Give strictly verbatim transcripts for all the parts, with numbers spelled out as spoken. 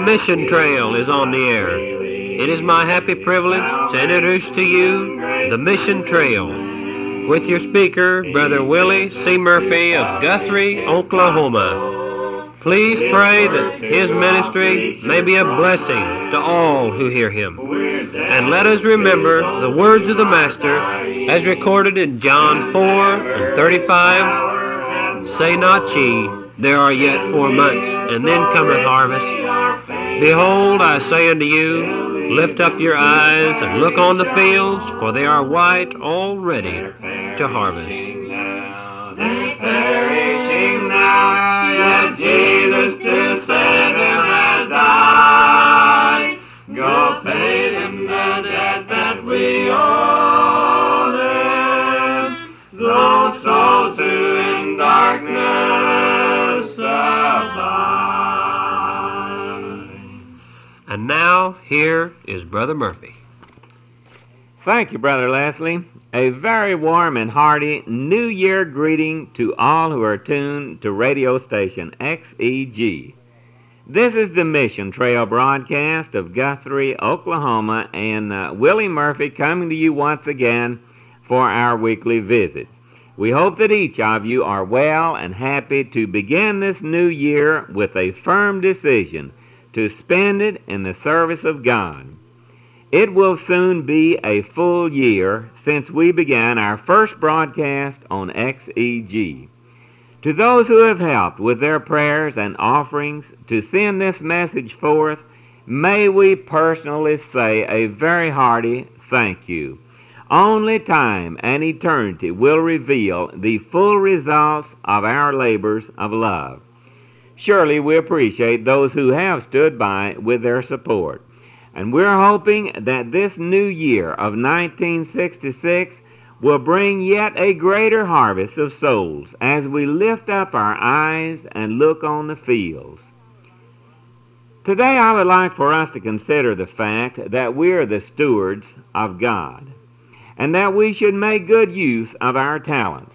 mission trail is on the air. It is my happy privilege to introduce to you the Mission Trail with your speaker, Brother Willie C. Murphy of Guthrie, Oklahoma. Please pray that his ministry may be a blessing to all who hear him. And let us remember the words of the Master as recorded in John four and thirty-five. Say not ye, there are yet four months, and then cometh harvest. Behold, I say unto you, lift up your eyes and look on the fields, for they are white already to harvest. They perishing now, yet Jesus to save them has died. Go pay them the debt that we owe them, those souls who in darkness abide. And now, here is Brother Murphy. Thank you, Brother Leslie. A very warm and hearty New Year greeting to all who are tuned to radio station X E G. This is the Mission Trail broadcast of Guthrie, Oklahoma, and uh, Willie Murphy coming to you once again for our weekly visit. We hope that each of you are well and happy to begin this new year with a firm decision to spend it in the service of God. It will soon be a full year since we began our first broadcast on X E G. To those who have helped with their prayers and offerings to send this message forth, may we personally say a very hearty thank you. Only time and eternity will reveal the full results of our labors of love. Surely we appreciate those who have stood by with their support. And we're hoping that this new year of nineteen sixty-six will bring yet a greater harvest of souls as we lift up our eyes and look on the fields. Today I would like for us to consider the fact that we are the stewards of God, and that we should make good use of our talents.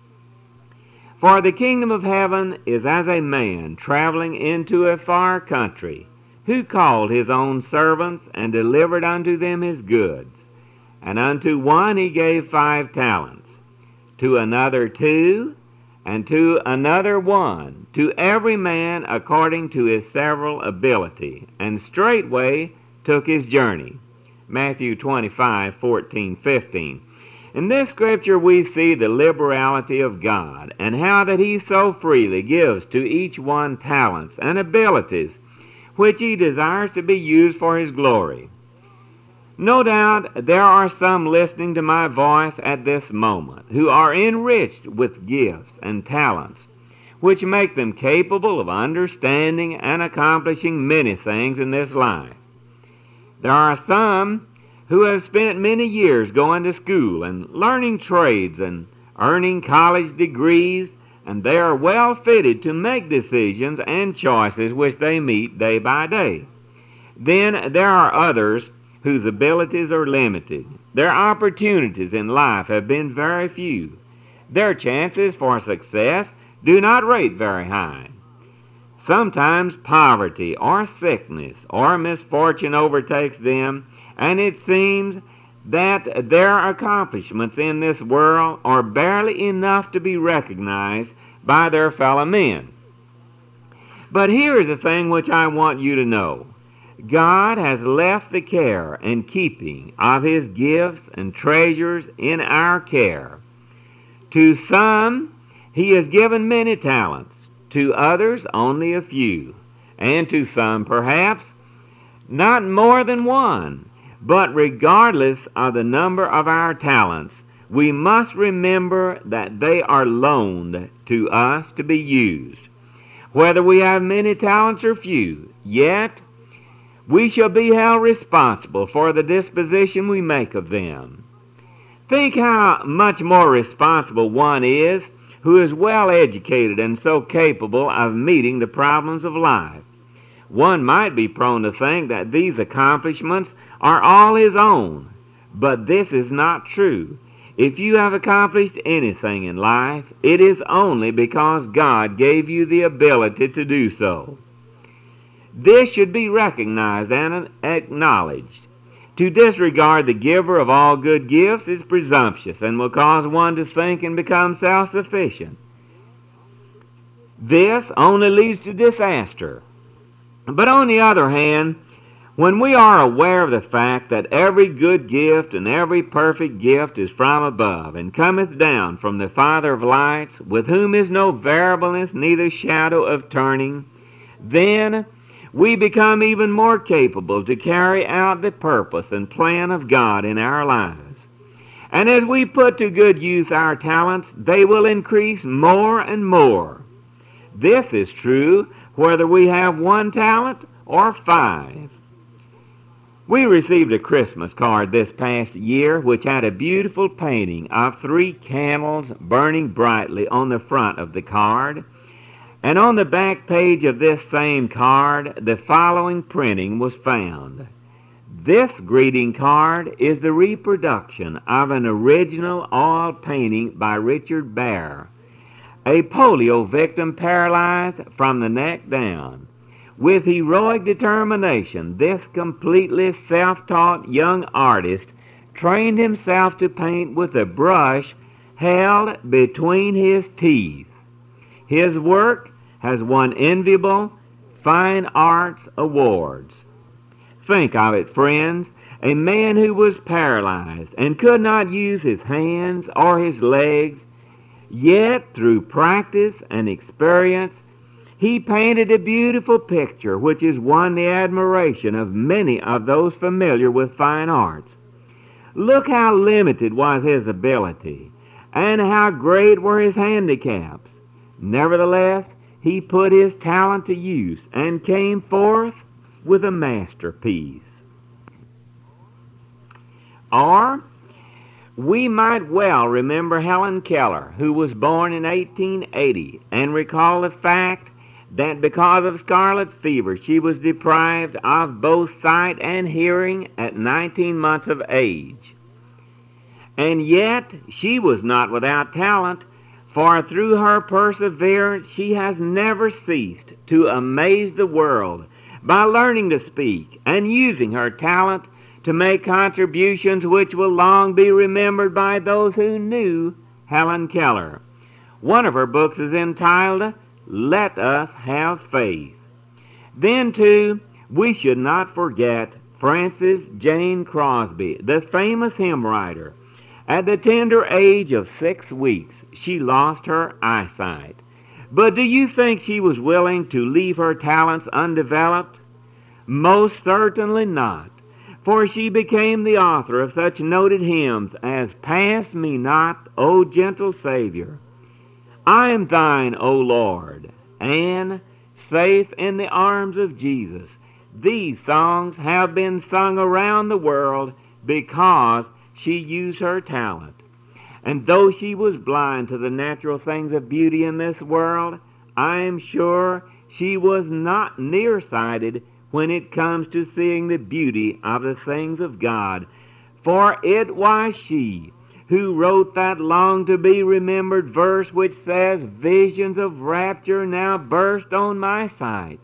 For the kingdom of heaven is as a man traveling into a far country, who called his own servants and delivered unto them his goods. And unto one he gave five talents, to another two, and to another one, to every man according to his several ability, and straightway took his journey. Matthew twenty-five, fourteen, fifteen. In this scripture we see the liberality of God, and how that he so freely gives to each one talents and abilities which he desires to be used for his glory. No doubt there are some listening to my voice at this moment who are enriched with gifts and talents which make them capable of understanding and accomplishing many things in this life. There are some who have spent many years going to school and learning trades and earning college degrees, and they are well fitted to make decisions and choices which they meet day by day. Then there are others whose abilities are limited. Their opportunities in life have been very few. Their chances for success do not rate very high. Sometimes poverty or sickness or misfortune overtakes them, and it seems that their accomplishments in this world are barely enough to be recognized by their fellow men. But here is the thing which I want you to know. God has left the care and keeping of his gifts and treasures in our care. To some he has given many talents, to others only a few, and to some perhaps not more than one. But regardless of the number of our talents, we must remember that they are loaned to us to be used. Whether we have many talents or few, yet we shall be held responsible for the disposition we make of them. Think how much more responsible one is who is well educated and so capable of meeting the problems of life. One might be prone to think that these accomplishments are all his own, but this is not true. If you have accomplished anything in life, it is only because God gave you the ability to do so. This should be recognized and acknowledged. To disregard the giver of all good gifts is presumptuous and will cause one to think and become self-sufficient. This only leads to disaster. But on the other hand, when we are aware of the fact that every good gift and every perfect gift is from above, and cometh down from the Father of lights, with whom is no variableness, neither shadow of turning, then we become even more capable to carry out the purpose and plan of God in our lives. And as we put to good use our talents, they will increase more and more. This is true whether we have one talent or five. We received a Christmas card this past year which had a beautiful painting of three candles burning brightly on the front of the card. And on the back page of this same card, the following printing was found. This greeting card is the reproduction of an original oil painting by Richard Baer, a polio victim paralyzed from the neck down. With heroic determination, this completely self-taught young artist trained himself to paint with a brush held between his teeth. His work has won enviable fine arts awards. Think of it, friends, a man who was paralyzed and could not use his hands or his legs, yet through practice and experience, he painted a beautiful picture which has won the admiration of many of those familiar with fine arts. Look how limited was his ability, and how great were his handicaps. Nevertheless, he put his talent to use and came forth with a masterpiece. Or we might well remember Helen Keller, who was born in eighteen eighty, and recall the fact that because of scarlet fever she was deprived of both sight and hearing at nineteen months of age. And yet she was not without talent, for through her perseverance she has never ceased to amaze the world by learning to speak and using her talent to make contributions which will long be remembered by those who knew Helen Keller. One of her books is entitled, Let Us Have Faith. Then, too, we should not forget Frances Jane Crosby, the famous hymn writer. At the tender age of six weeks, she lost her eyesight. But do you think she was willing to leave her talents undeveloped? Most certainly not, for she became the author of such noted hymns as Pass Me Not, O Gentle Savior, I Am Thine, O Lord, and Safe in the Arms of Jesus. These songs have been sung around the world because she used her talent. And though she was blind to the natural things of beauty in this world, I am sure she was not nearsighted when it comes to seeing the beauty of the things of God. For it was she who wrote that long-to-be-remembered verse which says, Visions of rapture now burst on my sight.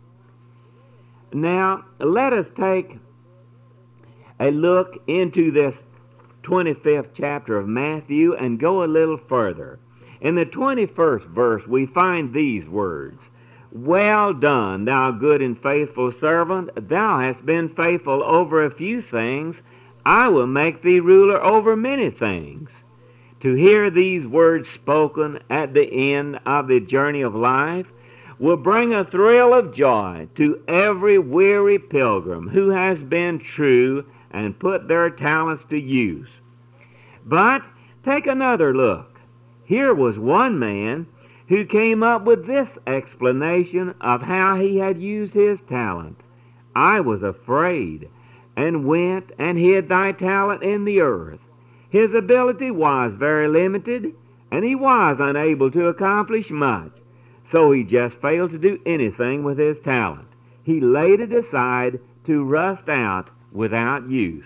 Now, let us take a look into this twenty-fifth chapter of Matthew and go a little further. In the twenty-first verse we find these words, Well done, thou good and faithful servant, thou hast been faithful over a few things, I will make thee ruler over many things. To hear these words spoken at the end of the journey of life will bring a thrill of joy to every weary pilgrim who has been true and put their talents to use. But take another look. Here was one man who came up with this explanation of how he had used his talent. I was afraid, and went and hid thy talent in the earth. His ability was very limited, and he was unable to accomplish much, so he just failed to do anything with his talent. He laid it aside to rust out without use.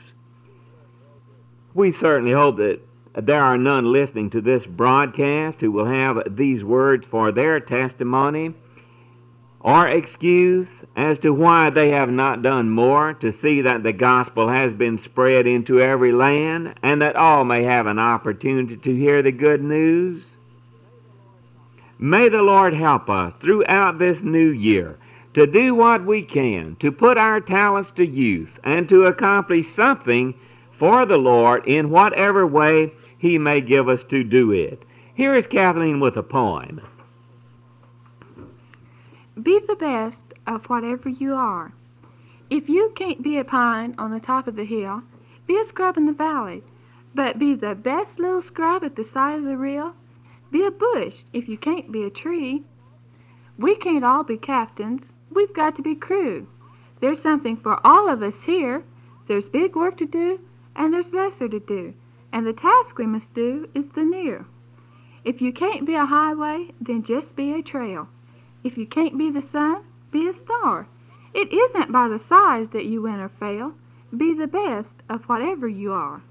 We certainly hope that there are none listening to this broadcast who will have these words for their testimony. or excuse as to why they have not done more to see that the gospel has been spread into every land and that all may have an opportunity to hear the good news? May the Lord help us throughout this new year to do what we can, to put our talents to use, and to accomplish something for the Lord in whatever way He may give us to do it. Here is Kathleen with a poem. Be the best of whatever you are. If you can't be a pine on the top of the hill, be a scrub in the valley, but be the best little scrub at the side of the rill. Be a bush if you can't be a tree. We can't all be captains. We've got to be crew. There's something for all of us here. There's big work to do, and there's lesser to do, and the task we must do is the near. If you can't be a highway, then just be a trail. If you can't be the sun, be a star. It isn't by the size that you win or fail. Be the best of whatever you are.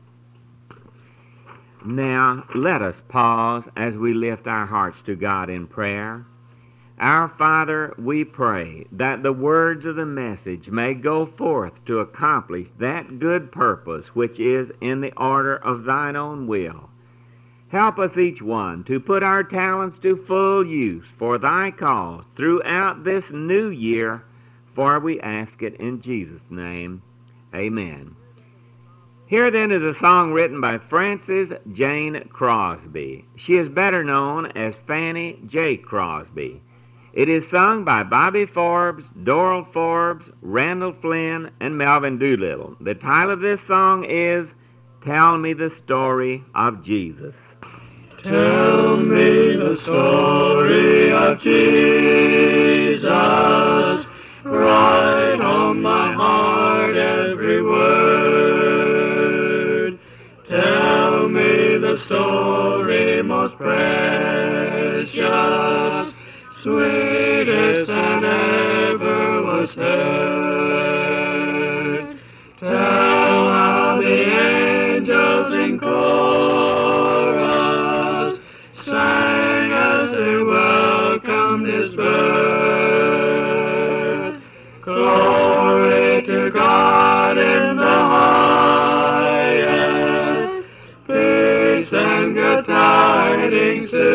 Now, let us pause as we lift our hearts to God in prayer. Our Father, we pray that the words of the message may go forth to accomplish that good purpose which is in the order of Thine own will. Help us each one to put our talents to full use for Thy cause throughout this new year, for we ask it in Jesus' name. Amen. Here then is a song written by Frances Jane Crosby. She is better known as Fannie J. Crosby. It is sung by Bobby Forbes, Doral Forbes, Randall Flynn, and Melvin Doolittle. The title of this song is Tell Me the Story of Jesus. Tell me the story of Jesus, write on my heart every word. Tell me the story most precious, sweetest that ever was heard. Tell how the angels in chorus sang as they welcomed His birth. Glory to God in the highest, peace and good tidings to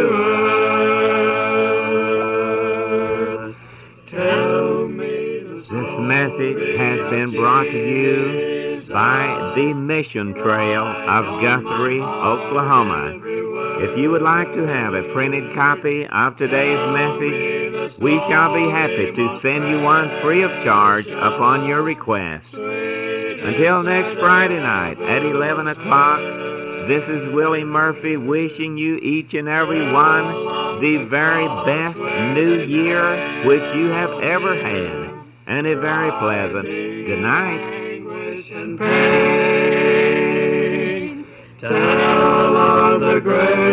earth. Tell me the story. This message has been brought to you by the Mission Trail of Guthrie, Oklahoma. If you would like to have a printed copy of today's message, we shall be happy to send you one free of charge upon your request. Until next Friday night at eleven o'clock, this is Willie Murphy wishing you each and every one the very best new year which you have ever had, and a very pleasant good night. Tell of the great